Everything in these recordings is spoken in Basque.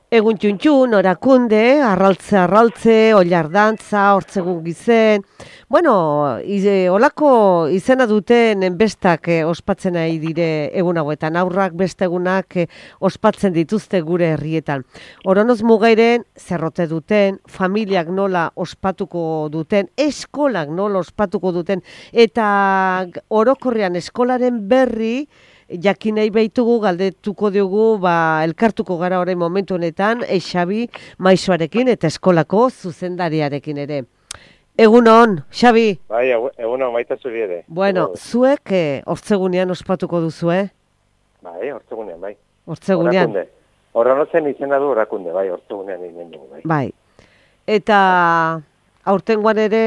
Egun txuntxun, orakunde, arraltze, ollardantza, hortzegun gizen. Bueno, olako izena duten bestak ospatzen nahi dire egun hauetan. Aurrak beste egunak ospatzen dituzte gure herrietan. Oronoz mugairen zerrote duten, familiak nola ospatuko duten, eskolak nola ospatuko duten, eta orokorrean eskolaren berri, jakin nahi behitugu, galdetuko diogu, elkartuko gara orain momentu honetan, Xabi Maisoarekin eta eskolako zuzendariarekin ere. Egunon, Xabi? Bai, egunon, baita zuri ere. Bueno, zuek hortzegunean ospatuko duzu, Bai, hortzegunean, bai. Hortzegunean. Horrenozen izena du orakunde, bai, hortzegunean inen dugu, bai. Bai. Eta aurtengoan ere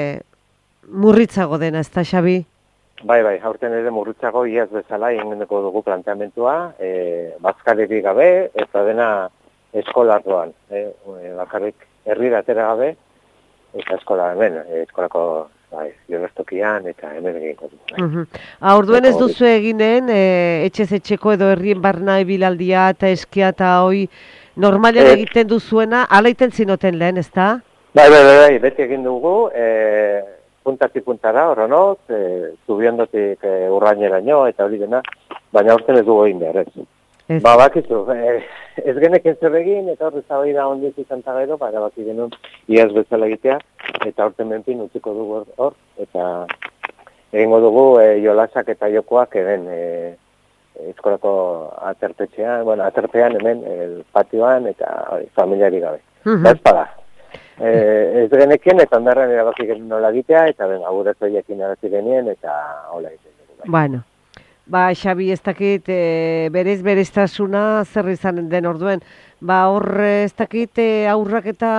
murritzago dena, ezta, Xabi? Bai, aurten ere murritzago iaz bezala ingendeko dugu planteamentua, bazkarerik gabe, eta dena eskolarroan, bakarrik herrira atera gabe, eta eskola hemen, eskolako jorastokian, eta hemen egingo dugu. Orduen ez duzu eginen, etxez etxeko edo herrien barna ebilaldia eta eskia eta hoi normalen egiten duzuena, ala iten zinoten lehen, ezta? Bai, beti egin dugu, puntatik puntara, horrenoz, zubiondotik urraineraino, eta hori dena, baina aurten ez dugu egin behar, ez. Bakizu, ez genekin zer egin, eta horri zabaida ondiz izan eta gero, baki genuen iaz bezala egitea, eta aurten menpin utziko dugu hor, eta egingo dugu jolasak eta jokoak eben eskolako aterpetxean, aterpean hemen patioan, eta familiari gabe. Ez pada. Ez genekien, eta ondarren erabaki genuen nola egitea, eta agurezoiekin erabaki genien, eta hola egiten. Bueno, Xabi, ez dakit, bereztasuna zer izan den orduen. Hor ez dakit aurrak eta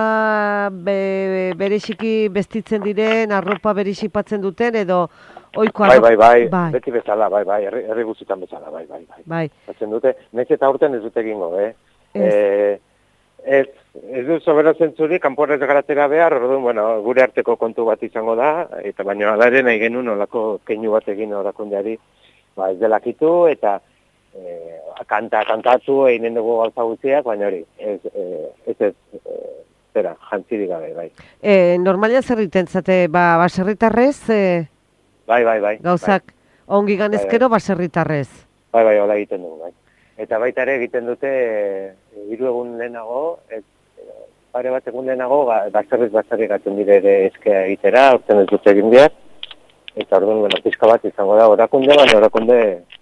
bereziki bestitzen diren, arropa berezipatzen duten, edo oiko arropa. Bai, beti bezala, herri guztietan bezala, bai. Batzen dute, nez eta aurten ez dute egingo, Ez du sobera zentzuri, kanporrez garatera behar, orduan, gure arteko kontu bat izango da, eta baina alare nahi genuen olako keinu bat egin orakundeari, ez delakitu, eta kantatu egin dugu gauza guztiak, baina hori, jantzirik gabe, bai. Normalia zer egiten zate, baserritarrez? Bai. Gauzak ongi ganezkero baserritarrez? Bai, hola egiten dugu, bai. Eta baita ere egiten dute 3 egun lehenago, pare bat egun lehenago, baserri gaten dire ere eskea egitera, urten ez dute egin behar, eta orduan, pizka bat izango da, orakunde, baina orakunde,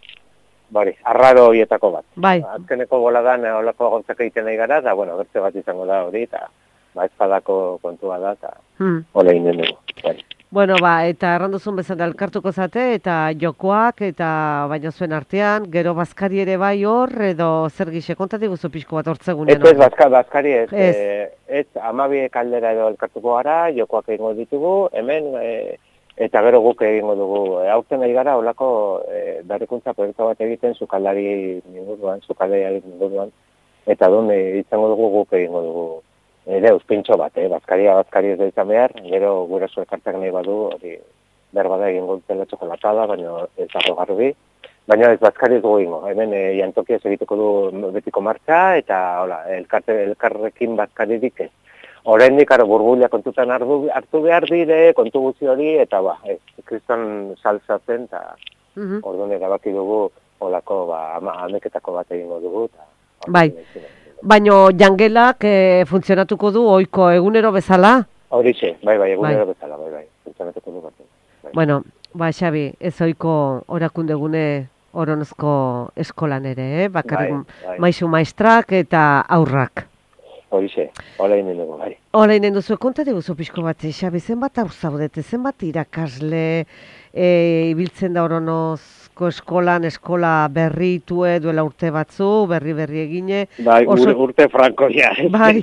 arraro horietako bat. Bai. Azkeneko boladan, olako gauzak egiten nahi gara, eta, bertze bat izango da hori, eta espadako kontua da, eta hola egin dugu. Bueno, eta erranduzun bezala elkartuko zate, eta jokoak, eta baina zuen artean, gero bazkari ere bai hor, edo zer gixe, kontatik guzu pixko bat hortzegunen. Ez, bazkari ez. Ez, 12 kaldera edo elkartuko gara, jokoak egingo ditugu, hemen, eta gero guk egingo dugu. Aurten nahi gara, holako berrikuntza proiektu bat egiten, sukaldari inguruan, eta duen izango dugu guk egingo dugu. Ere, uzpintxo bat, bazkari ez da izan behar, gero gure zuekartak nahi badu, hori berbada egingo dutela txokolatada, baina ez dago garbi, baina ez bazkari ez dugu ingo. Hemen jantoki ez egiteko du betiko martxa, eta elkarrekin bazkaririk ez. Horrendik, burbulia kontutan hartu behar dire, kontu guzti hori, eta kriston saltzatzen, eta orduan erabaki dugu, holako ameketako bat egingo dugu. Bai. Baina jangelak funtzionatuko du oiko egunero bezala? Horixe, bai, egunero bezala, funtzionatuko du. Bueno, Xabi, ez oiko orakundegune oronozko eskolan ere, bakarrik maisu maestrak eta aurrak. Horixe, hola inen dugu, bai. Hola inen duzu, kontate guzu pixko bat, Xabi, zenbat aur zaudete, zenbat irakasle ibiltzen da oronozko eskolan, eskola berritu duela urte batzu, berri egine. Bai, urte frankoia. Bai.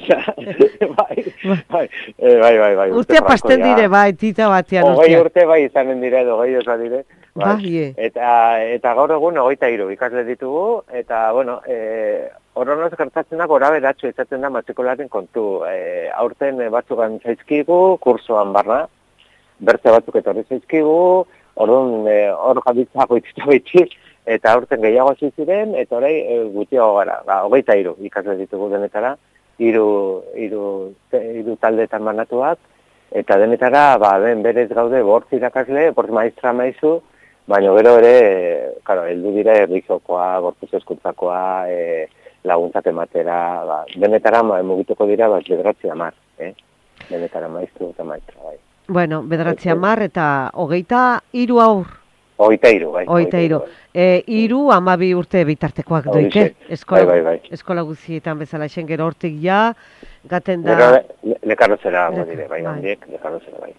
Urtea pasten dire, bai, tita batean. 20 urte bai izanen dire, 20 osa dire. Bai. Eta gaur egun 23 ikasle ditugu, eta, oronoz gertatzen da, gora beratxo izaten da matrikularen kontu. Aurten batzugan zaizkigu, kursoan barna, bertze batzuk etorri zaizkigu, orduan hor gabiltza goitita eta aurten gehiago hasi ziren, eta orain gutxiago gara. 23 ikasle ditugu denetara, hiru taldeetan banatuak, eta denetara, berez gaude 8 irakasle, 5 maistra maisu, baina gero ere, heldu dira erlijokoa, gorpuz hezkuntzakoa, laguntzak ematera, denetara mugituko dira 9-10, denetara maistru eta maistra, bai. Bueno, 9-10 eta 23 haur. 23, bai. 23. 12 urte bitartekoak doike. Eskola guztietan bezala esen gero hortik ja, gaten da... Lekarrozera, bai, handiek, lekarrozera, bai.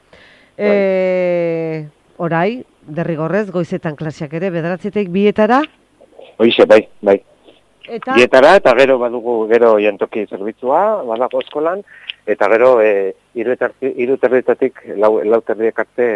Orai, derrigorrez, goizetan klaseak ere, 9-tik 2etara? Hoize, bai. Eta? 2etara, eta gero badugu gero jantoki zerbitzua, badago eskolan, eta gero 3:30 4:00 arte,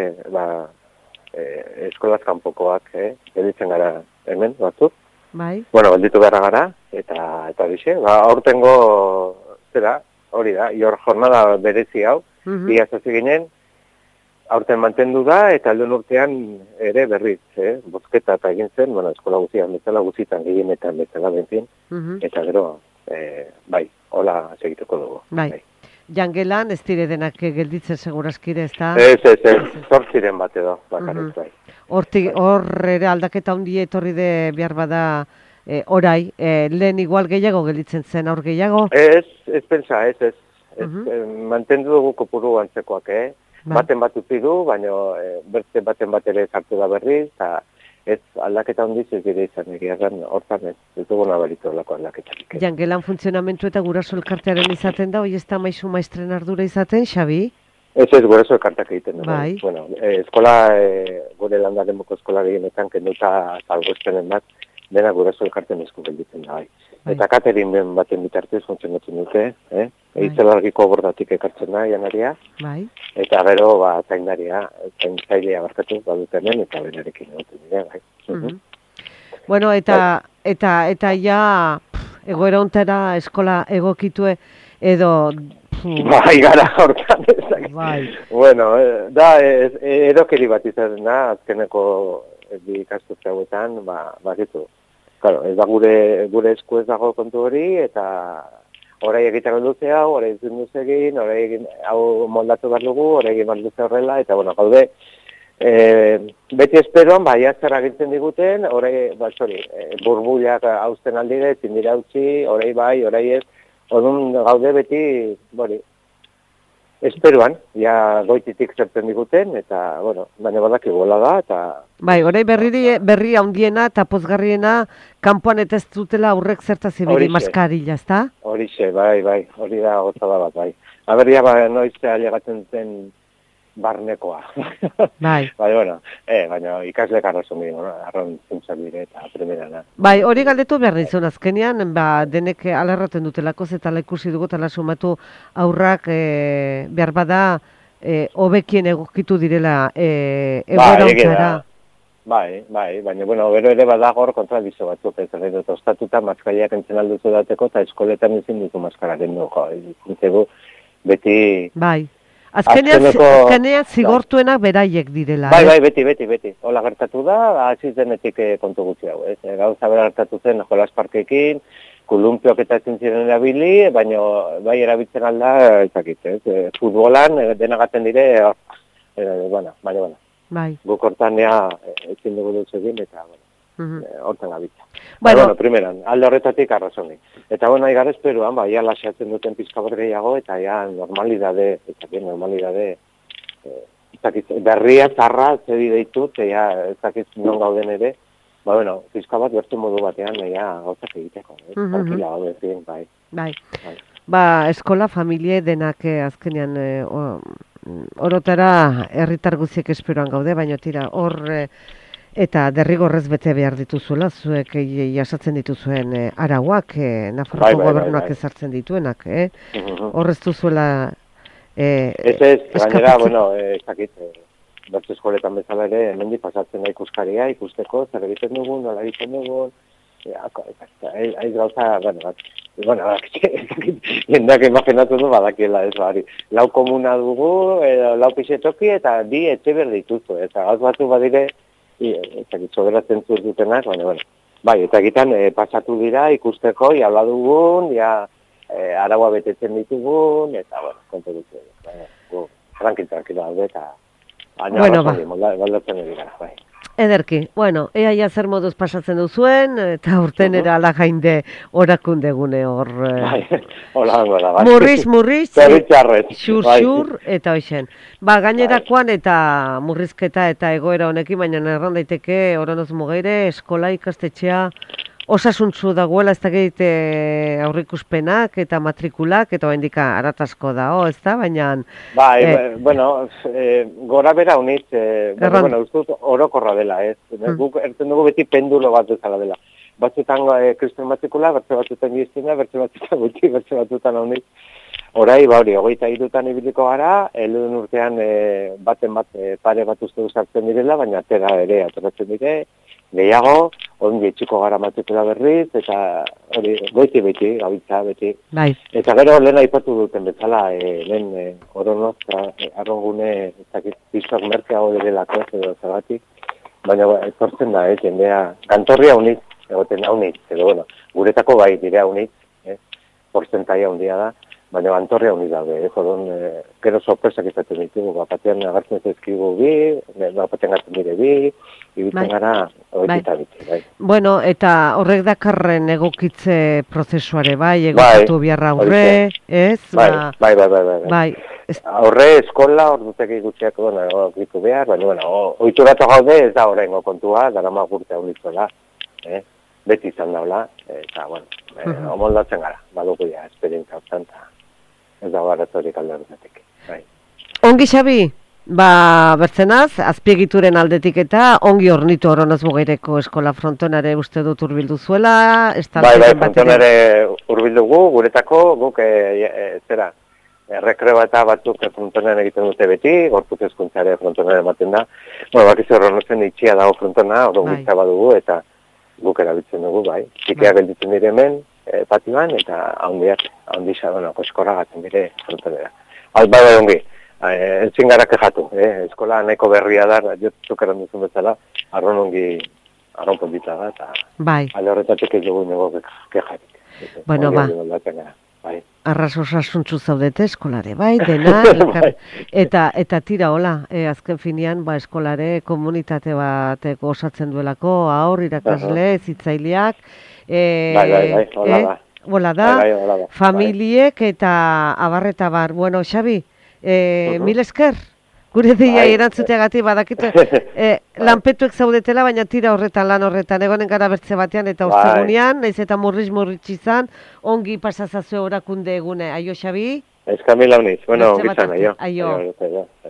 eskolaz kanpokoak, gelditzen gara hemen, batzuk. Bai. Bueno, gelditu gara, eta dixe, aurtengo, hori da, jornada berezi hau, iaz hasi ginen, aurten mantendu da, eta alduen urtean ere berriz, bozketa eta egin zen, eskola guztian bezala, guztietan gehienetan bezala bentzien, eta gero, bai, hola segituko dugu. Bai. Jangelan ez dire denak gelditzen segurazkire, ez da? Ez, 8 bat edo, bakarrik, bai. Hor ere aldaketa handia etorri de behar bada orai, lehen igual gehiago gelditzen zen, aur gehiago? Ez pentsa, ez. Mantendu dugu kopuru antzekoak, baten bat utzi du, baina beste baten bat ere sartu da berriz, eta ez aldaketa handiz ez dire izan egiarran, hortan ez dugu nabaritu olako aldaketarik. Jangelan funtzionamentu eta guraso elkartearen izaten da, hoi ez da maisu maistren ardura izaten, Xabi? Ez, guraso elkartak egiten da. Bai. Bueno, eskola, gure landaremuko eskola gehienetan kenduta salgoestenen bat, dena guraso elkarten esku gelditzen da, bai. Eta katerin baten bitartez funtzionatzen dute, Itzelargiko bordatik ekartzen da, janaria. Bai. Eta gero, zaindailea barkatu, badut hemen, eta benarekin egoten dira, bai. Bueno, eta ja, egoera ontara eskola egokitue, edo... Bai, gara hortan ezak. Bai. Bueno, da, erokeri bat izan da, azkeneko ikasturte hauetan, bakitu. Claro, ez da gure esku ez dago kontu hori, eta orai egiten alduze hau, orai ezin duz egin, orai egin hau moldatu behar dugu, orai egin alduze horrela, eta bueno, gaude, beti esperoan, bai, zer agintzen diguten, orai, burbuliak hauzten aldire, tindira utzi, orai bai, orai ez, odun gaude beti, esperoan, ja goititik zertzen diguten, eta, bueno, baina badak iguala da, eta... Bai, orai berri handiena eta pozgarriena, kanpoan eta ez dutela aurrek zertaz ibili maskarilla, ez da? Horixe, bai, hori da gotzada bat, bai. Aberria, noiz alegatzen zen barnekoa. Bai. Bai, bueno, baina ikaslek arrazon dira, arron zuntzak dire eta primerana. Bai, hori galdetu behar nizun azkenean, denek alarraten dutelako, eta ikusi dugu tala sumatu aurrak behar bada hobekien egokitu direla egoera hontzara. Bai, baina, bueno, gero ere badagor kontradizio batzuk, ez nahi dut, ostatuta maskariak entzen alduzu dateko, eta eskoletan ezin duzu maskararen dugu, beti... Bai. Azkenean zigortuenak beraiek direla. Bai, beti. Hola gertatu da, hasi zenetik kontu gutxi hau, ez? Gauza bera gertatu zen jolas parkekin, kolumpioak eta ezin ziren erabili, baina bai erabiltzen alda, ezakit, ez? Futbolan denagaten dire, baina. Bai. Guk hortan ezin dugu dut egin, eta hortan gabitza. Bueno, primeran, alde horretatik arrazonik. Eta bueno, aigar esperuan, ia lasatzen duten pizka bat gehiago, eta ja normalidade, berria zarra zedi deitut, ez dakit non gauden ere, bueno, pizka bat bertu modu batean, gauzak egiteko, tranquila gaude ziren, bai. Bai. Eskola, familie denak azkenean orotara herritar guziek esperoan gaude, baina tira, hor... Eta derrigorrez bete behar dituzuela, zuek jasatzen dituzuen arauak, Nafarroko gobernuak ezartzen dituenak, horrez duzuela gainera, bueno, ez dakit, bertu eskoletan bezala ere, hemendik pasatzen da ikuskaria, ikusteko, zer egiten dugun, nola egiten dugun, aiz gauza, jendeak imaginatu du badakiela ez bari. Lau komuna dugu, lau pixetoki, eta bi etxe behar dituzu, eta gauz batu badire, soberatzen dutenak, baina, bueno. Bai, eta egitan pasatu dira ikusteko, jala dugun, araua betetzen ditugun, eta, bueno, kontu dutu. Tranquil daude, eta bueno, moldatzen dira, bai. Ederki, bueno, ea zer moduz pasatzen duzuen, eta urten era ala gainde orakundegune hor. Hola, bai. Murriz, xur, bai. eta hoxen. Gainerakoan eta murrizketa eta egoera honekin, baina erran daiteke, Oronoz Mugeire, eskola ikastetxea, osasuntzu dagoela ez da gehite aurrikuspenak eta matrikulak, eta oraindik aratasko dago, ez da, baina... bueno, gora bera unit, bueno, ustut orokorra dela, ez? Guk erten dugu beti pendulo bat bezala dela. Batzutan kristen matrikula, bertze batzutan giztina, bertze batzutan gutxi, bertze batzutan unit. Horai, hori, 23an ibiliko gara, eluden urtean baten bat pare bat uste sartzen direla, baina ateratzen dire, gehiago, ongi etxiko gara matrikula berriz, eta hori, goiti beti, gabitza beti. Bai. Eta gero lehen aipatu duten bezala, lehen Oronoz, arrongune, piztuak merkeago direlako, edo zagatik, baina etortzen da, jendea, kantorria unit, egoten unit, edo bueno, guretako bai direa unit, porcentaia handia da, baina antorria honi daude, gero sorpresak izaten ditugu, batean agartzen ezkigu bi, batean gartzen dire bi, ibitzen gara, horieta biti, bai. Bueno, eta horrek dakarren egokitze prozesuare, bai, egokitu biarra aurre, ez? Bai. Aurre, eskola, ordutegi gutxiak egokitu behar, baina, bueno, ohituratu gaude, ez da horrengo kontua, darama gurte honitzuela, beti izan daula, eta, bueno, omoldatzen gara, badugu ja, esperientzia hortan, ez da baratorik alde horretatik. Ongi, Xabi, bertzenaz, azpiegituren aldetik eta ongi hornitu Oronoz Mugeireko eskola frontonare uste dut urbildu zuela. Bai, frontonare urbildugu, guretako, guk, errekreba eta batzuk frontonaren egiten dute beti, gorputz hezkuntzare frontonare ematen da. Bueno, bakiz Oronozen itxia dago frontona, gitza badugu, eta guk erabiltzen dugu, bai. Txikiak gelditzen dire hemen, patioan, eta handiak, eskorra gaten dire frontonera. Bai, ongi, entzin gara kejatu, eskola nahiko berria da, jotzuk eran duzun bezala, arron pondita da, eta alde horretatik ez dugu nego kejarik. Bueno, arras osasuntzu zaudete eskolare, bai, dena, eta tira hola, azken finean, eskolare komunitate batek osatzen duelako, aur, irakasle, zitzaileak, hola da, familiek eta abarreta bar. Bueno, Xabi, mil esker, gure deia erantzuteagatik badakitu, lanpetuek zaudetela, baina tira horretan, lan horretan, egonen gara bertze batean, eta orzegunean, naiz eta murriz izan, ongi pasazazue orakunde egune. Aio, Xabi? Eskamila uniz, bueno, ongi zan, aio.